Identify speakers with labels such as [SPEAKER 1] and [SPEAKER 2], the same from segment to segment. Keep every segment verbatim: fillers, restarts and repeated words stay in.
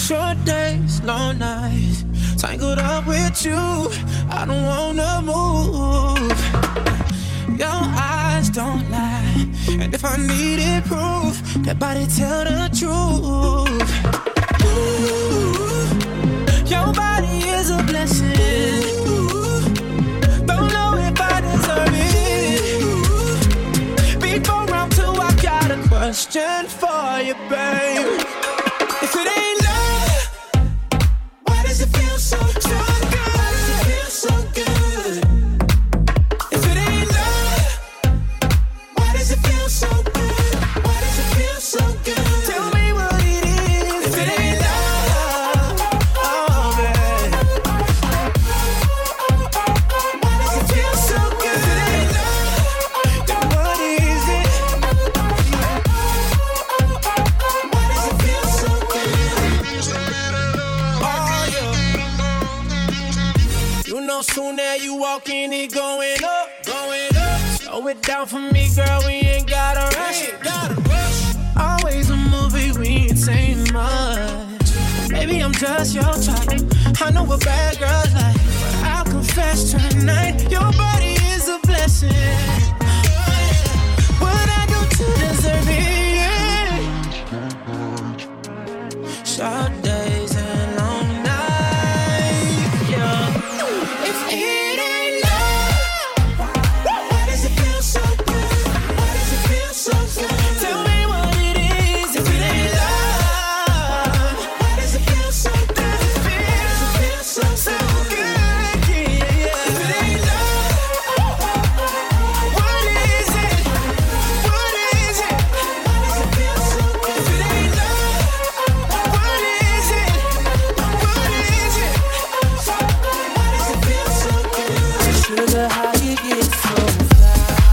[SPEAKER 1] Short days, long nights, tangled up with you. I don't wanna move. Your eyes don't lie, and if I needed proof, that body tell the truth. Ooh, your body is a blessing. Don't know if I deserve it. Before round two, I got a question for you, babe. If it ain't love, why does it feel so, so good? Why does it feel so good? If it ain't love, why does it feel so good? Why does it feel so good? Tell me what it is. If it ain't love, oh man, why does it feel so good? If it ain't love, then what is it? Why does it feel so good? You know, soon as you walk in, it going up, going up. Slow it down for me, girl, we ain't gotta rush it. Gotta rush. Always a movie, we ain't saying much. Maybe I'm just your type. I know what bad girls like, but I'll confess tonight, your body is a blessing. What I do to deserve it? Short days and long nights, yeah. If it ain't love, why does it feel so good? Why does it feel so good? Tell me what it is. If it ain't love, why does it feel so good? Why does it feel so, so good? Yeah, yeah. If it ain't love, what is it? What is it? Why does it feel so good? If it ain't love, what is it? What is it? Why does it feel so good?
[SPEAKER 2] Sugar, how you get so fly?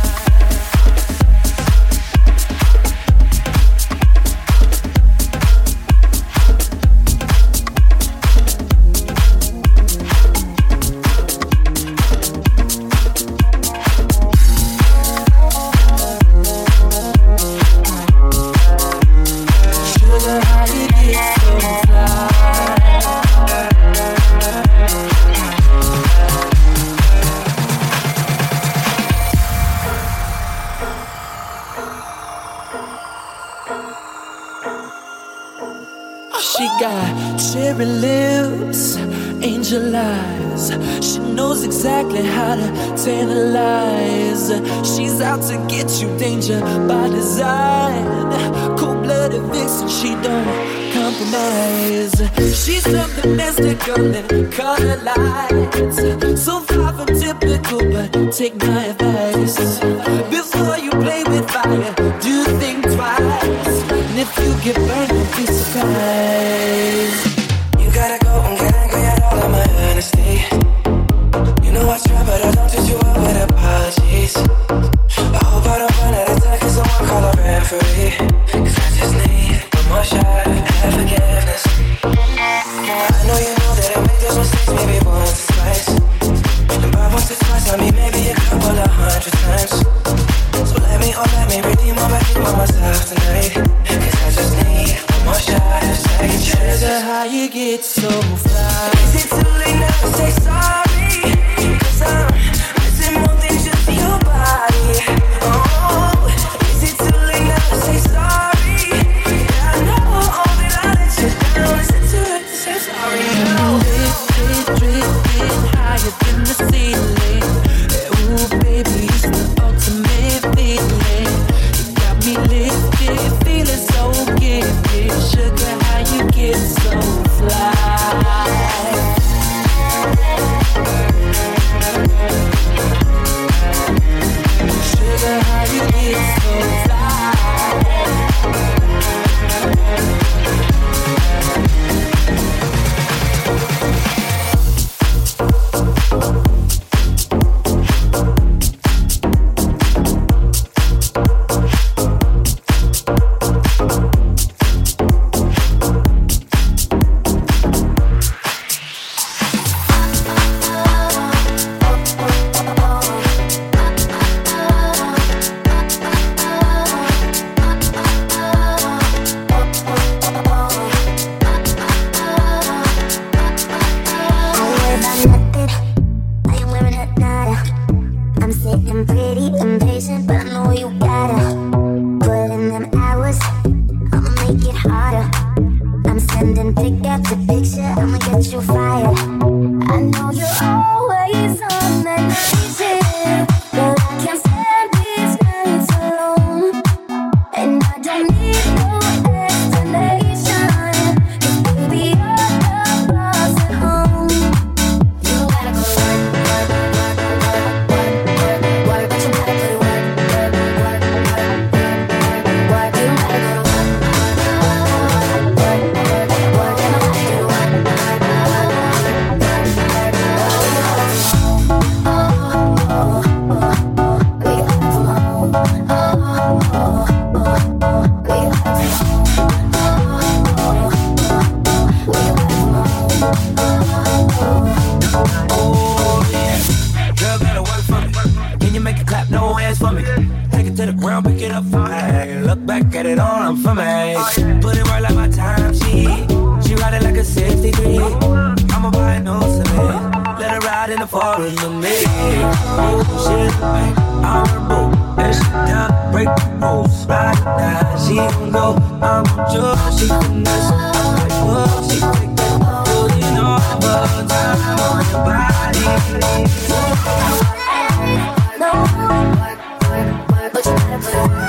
[SPEAKER 2] Sugar, how you get so fly? She got cherry lips, angel eyes. She knows exactly how to tantalize. She's out to get you, danger by design. Cold-blooded vixen, she don't compromise. She's something mystical and color lights. So far from typical, but take my advice. Before you play with fire, do think twice. And if you get burned, don't be surprised. You gotta go and get, get all of my honesty. You know I try, but I don't do too well with apologies. I hope I don't run out of time, cause someone call a referee. Cause I just need one more shot at forgiveness. I know you know that I make those mistakes maybe once or twice. And by once or twice, I mean maybe a couple of hundred times. So let me, oh let me redeem my redeem on myself tonight. Cause I just need one more shot at second chance. Sugar, how you get so fly? Is it too late now to say sorry? Cause I'm missing more than just your body. Oh, is it too late now to say sorry? Yeah, I know that I let you down. Is it too late to say sorry? Drifting, drifting higher than the ceiling. Ooh, baby, it's the ultimate feeling. You got me lifted, feeling so gifted. Sugar, how you get so fly? take it to the ground, pick it up fine. Look back at it all, I'm for me. Put it right like my time, she She ride it like a sixty-three. I'ma buy a new cement. Let her ride in the forest with me. Oh, she's a bank, I'm her boo. Let she down, break the rules. Ride or die, she gon' go. I'm on yours, she finesse. I'm like, whoa, she take that. Pulling off her time on your body.
[SPEAKER 3] No, work, work, work, but you gotta put it.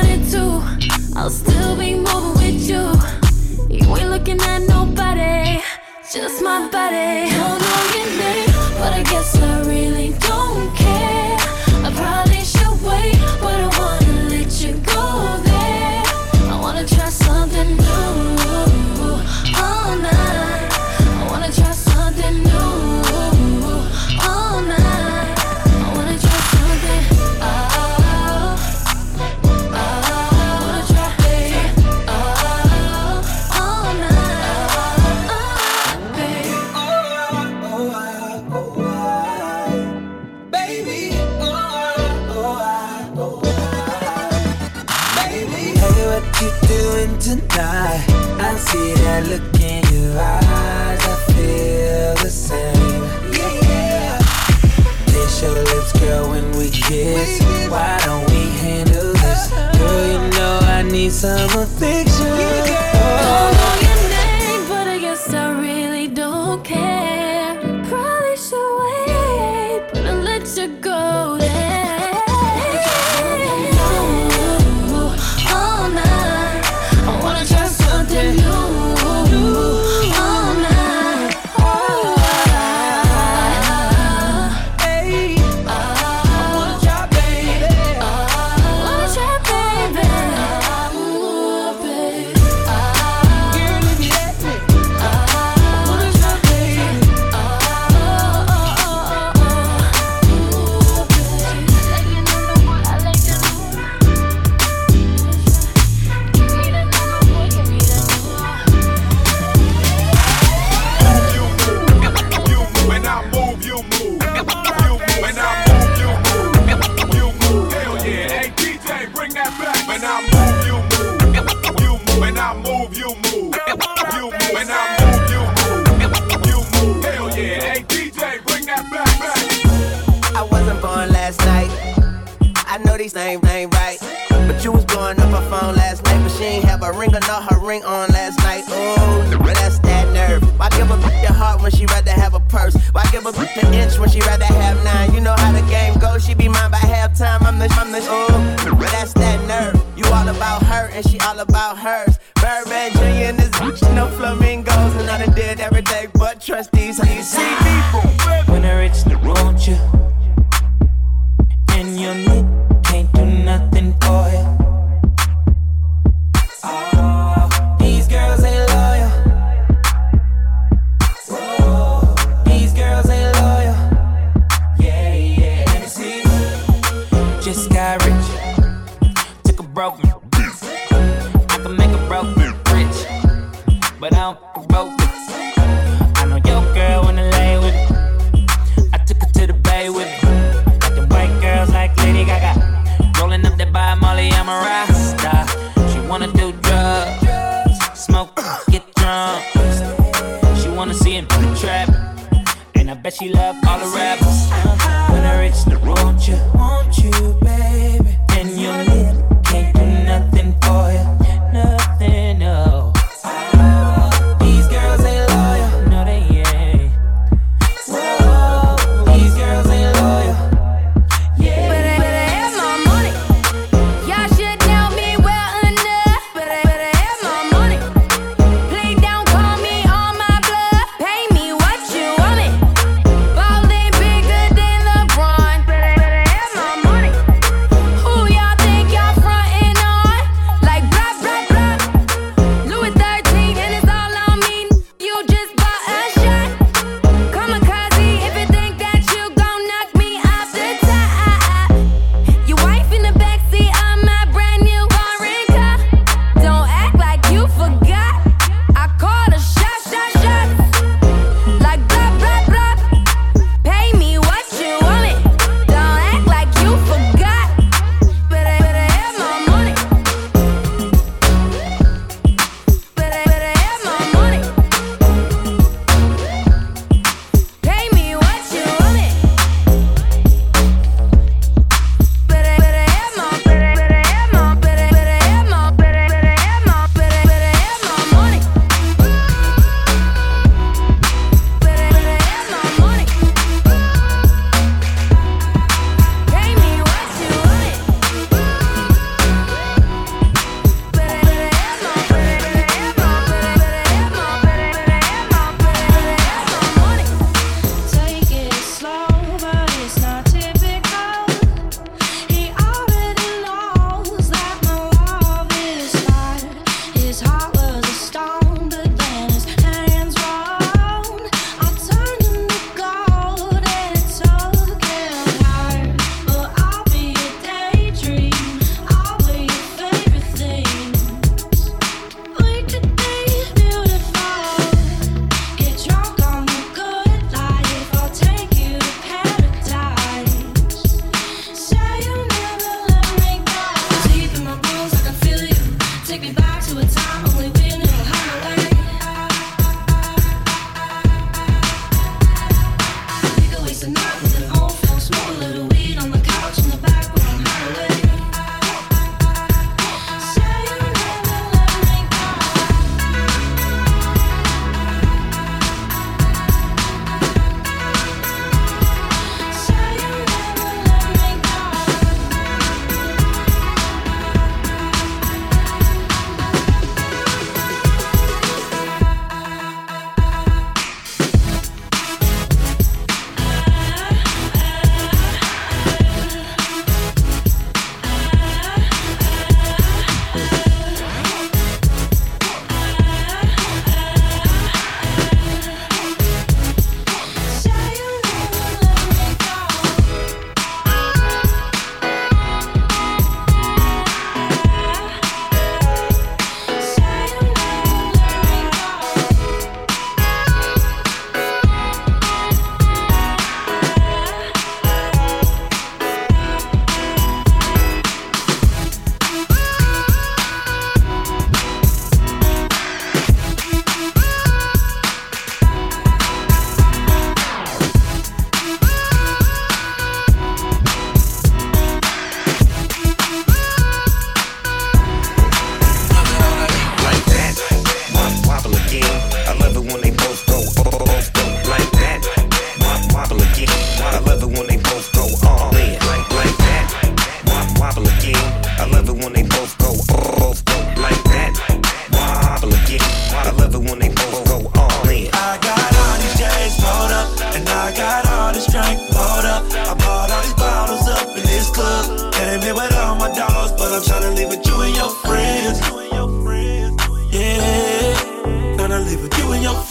[SPEAKER 4] I'll still be moving with you. You ain't looking at nobody. just my body. Don't know your name, but I guess I really don't care. I probably should wait, but I wanna let you go there. I wanna try something new all night. I wanna try something new all night. I wanna try something. Oh, oh, I wanna try, baby. Oh, all night, baby.
[SPEAKER 2] Baby, oh, oh, oh, baby. Hey, what you doing tonight? I see that look in your eyes. I feel the same. Yeah. Kiss your lips, girl, when we kiss. Why don't we handle this? Girl, you know I need some affection.
[SPEAKER 4] Don't know your name, but I guess I really don't care. Probably should wait, but I'll let you go there. All night, I wanna try something new. All night, oh,
[SPEAKER 2] Hey,
[SPEAKER 4] I
[SPEAKER 2] wanna try, baby.
[SPEAKER 4] wanna try, baby. Ooh, baby.
[SPEAKER 2] Girl, if you let me,
[SPEAKER 4] I
[SPEAKER 2] wanna try, baby.
[SPEAKER 5] When I move, you move. You move. When I move, you move. You move. Hell yeah. Hey D J, bring that back. When I move, you move. You move. When I move, you move. You move. When I move, you move. You move. Hell yeah. Hey D J, bring that back. back.
[SPEAKER 6] I wasn't born last night. I know these names ain't right. But you was blowing up her phone last night. But she ain't have a ring or not her ring on last night. Ooh, but that's that nerve. Why give a bitch your heart when she rather have a purse? Why give a bitch an inch when she rather have nine? You know how the game goes. She be mine by halftime. I'm the, I'm the, ooh, but that's that nerve. You all about her and she all about hers. Birdman Junior and this bitch, no flamingos. And I done did everything but trust these. How you see me?
[SPEAKER 2] When I reach the want you, and your knee can't do nothing for you. Oh, these girls ain't loyal. Whoa, these girls ain't loyal. Yeah, yeah. Let me see. Just got rich, took a broke man. I can make a broke man rich, but I don't fuck broke bitches. I know your girl wanna lay with me. I took her to the bay with me. Got them white girls like Lady Gaga. Rolling up that by Molly, I'm a rasta. She wanna do drugs, smoke, get drunk. She wanna see him in the trap, and I bet she love all the rappers. When I reach the want you, want you, baby, and you need can't do nothing for you, nothing, no. These girls ain't loyal, no they ain't. Whoa, these girls ain't loyal. Yeah.
[SPEAKER 4] Better, better have my money. Y'all should know me well enough. Better, better have my money. Play down, call me on my bluff. Pay me what you want me. Ballin' bigger than LeBron. Better, better have my money. Who y'all think y'all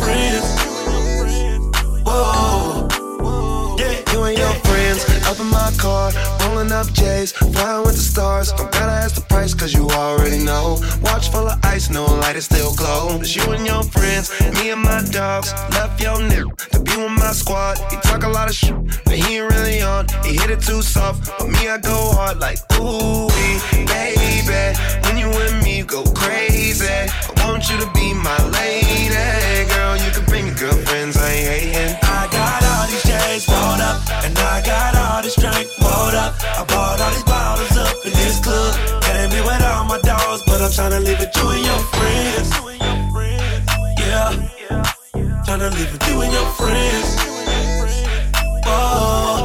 [SPEAKER 2] friends. Whoa, yeah,
[SPEAKER 7] You and your friends, up in my car, rolling up J's, flying with the stars. Don't gotta ask the price, cause you already know. Watch full of ice, no light, it still glow. It's you and your friends, me and my dogs. Left your nigga to be with my squad. He talk a lot of shit, but he ain't really on. He hit it too soft, but me, I go hard like ooh, baby. When you with me, you go crazy. I want you to be my lady. Girl, you can bring your girlfriends, I ain't hating.
[SPEAKER 2] I got all these J's rolled up, and I got all this drink rolled up. I bought all these bottles up in this club. Can't be with all my dogs, but I'm tryna live with you and your friends. Yeah, tryna live with you and your friends. Oh.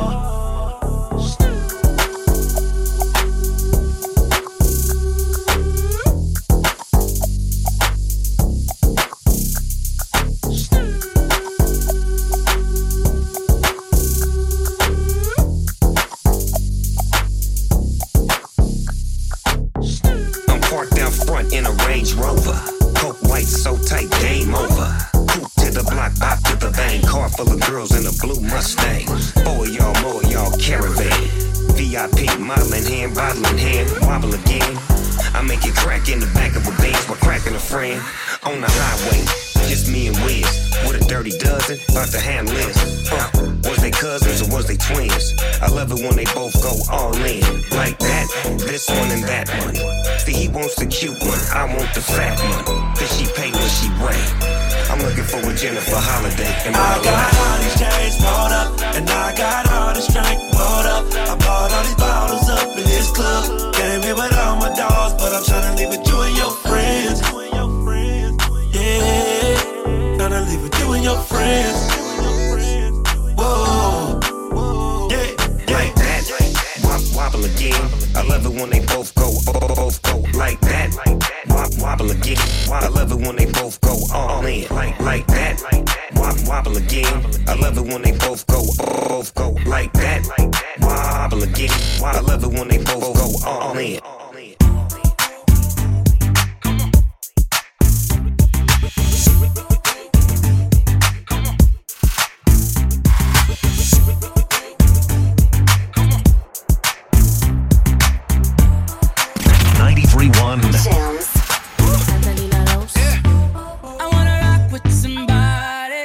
[SPEAKER 8] In a Range Rover, coke white so tight, game over. Coupe to the block, bop to the bank. Car full of girls in a blue Mustang. Four of y'all, more of y'all caravan. V I P, model in hand, bottle in hand, wobble again. I make it crack in the back of a Benz while cracking a friend. On the highway, just me and Wiz. With a dirty dozen, about to handle this. Uh, was they cousins or was they twins? I love it when they both go all in. Like that, this one and that one. See, he wants the cute one, I want the fat one. Then she pay what she weigh. I'm looking for a Jennifer Holiday in my
[SPEAKER 2] I got
[SPEAKER 8] life.
[SPEAKER 2] all these chains rolled up, and I got all this drink rolled up. I bought all these bottles up in this club. Came here with all my dogs, but I'm tryna leave with you and your friends. Yeah, tryna leave with you and your friends. Whoa, yeah, yeah.
[SPEAKER 8] Like that, Wob- wobble again. I love it when they both go, both go like that. Wob- wobble again. I love it when they both go all in, like like that. Wob- wobble again. I love it when they both go, both go like that. Wobble again. I love it when they both go all in.
[SPEAKER 9] ninety-three point one
[SPEAKER 3] Jams.
[SPEAKER 1] I wanna rock with somebody.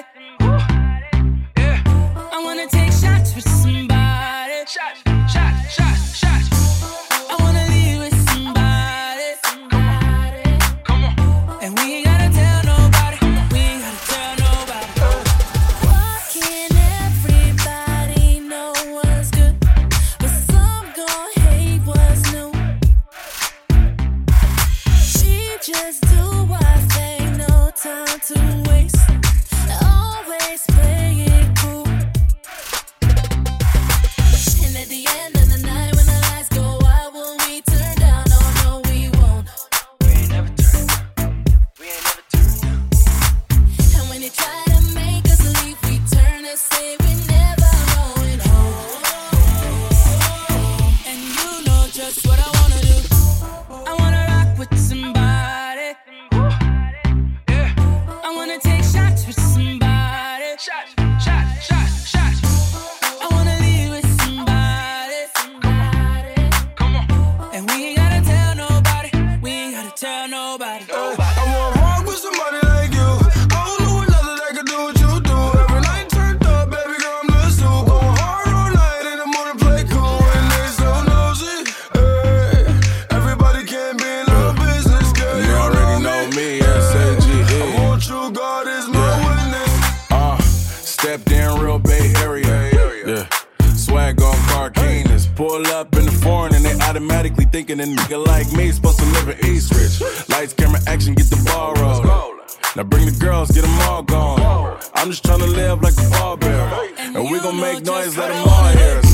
[SPEAKER 1] I wanna take shots with somebody. Shots, shots, shots, shots. I wanna leave with somebody. Come on. And we ain't gotta tell nobody. We ain't gotta tell nobody.
[SPEAKER 4] Why can't everybody know what's good, but some gon' hate what's new? She just do one thing, no time to waste. Always play it cool. And at the end of the night, when the lights go out, will we turn down? Oh no, we won't.
[SPEAKER 1] We ain't never turn down. We ain't never turn down.
[SPEAKER 4] And when they try to make us leave, we turn and say we never going home.
[SPEAKER 1] And you know just what I wanna do. I wanna rock with somebody. Yeah. I wanna take shots with somebody. Shots, shots, shots, shots. I wanna leave with somebody. Come on. And we ain't gotta tell nobody. We ain't gotta tell nobody.
[SPEAKER 7] I wanna rock with somebody like you. I don't know another that can do what you do. Every night turned up, baby girl, I'm the soup. Going hard all night in the morning, play cool. And they so nosy. Hey, everybody can be in our business, girl.
[SPEAKER 5] You already know me, S A G E.
[SPEAKER 7] I want you, God is my witness.
[SPEAKER 5] Uh, stepped in real Bay Area. Yeah. Swag on car keenness. Pull up in the foreign and they automatically thinking a nigga like me supposed to live in Eastridge. Lights, camera, action, get the ball rolling. Now bring the girls, get them all gone. I'm just tryna live like a ball bearer. And we gon' make noise, let them all hear us.